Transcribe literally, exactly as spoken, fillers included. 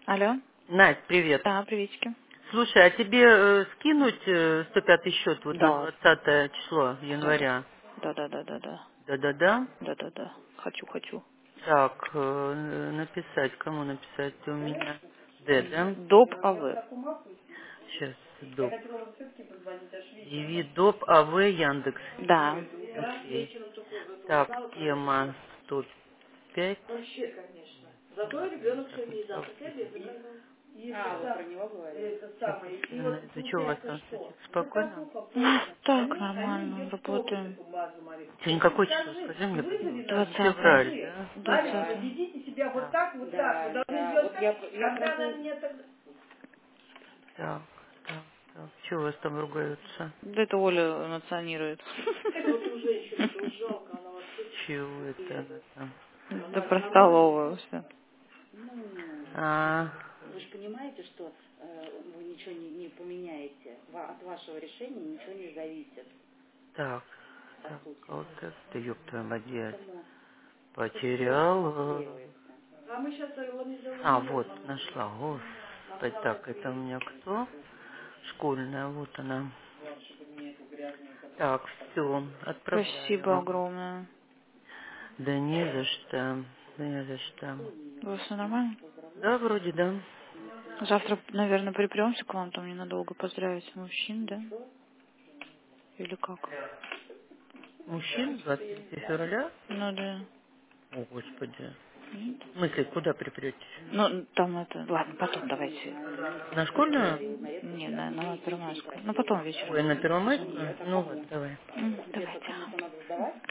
Алло. Надь, привет. Да, приветики. Слушай, а тебе э, скинуть э, сто пятый счет вот на Да. двадцатое число января? Да, да, да, да, да. Да-да-да. Да, да, да. Хочу, хочу. Так, э, написать. Кому написать? У меня Д, да? Доп АВ. Сейчас, доп. Диви, доп, АВ, Яндекс. Да. Окей. Так, тема сто пять. Так, написал. Ты что, у вас там все спокойно? Ну, так, нормально, работаем. Сегодня какое число? Скажи мне, пожалуйста. Двадцатое. Февраль, да? Двадцатое. Да. Так, так, так. Чего у вас там ругаются? Да это Оля национирует. Чего это она там? Да про столовую все. А, так, так, вот это, да ёб твою мать, я потерял. А, вот, нашла, господи, так, это у меня кто? Школьная, вот она. Так, все, Спасибо отправляю. огромное. Да не за что, да не за что. У вас все нормально? Да, вроде да. Завтра, наверное, припремся к вам, там ненадолго поздравить мужчин, да? Или как? Мужчин, двадцать третьего февраля? Ну да. О, господи. Нет? В смысле, куда припретесь? Ну, там это... Ладно, потом давайте. На школьную? Не, на, на Первомайскую. Ну, потом вечером. Ой, на Позвоню. Первомайскую? Ну вот, давай. М, Давайте.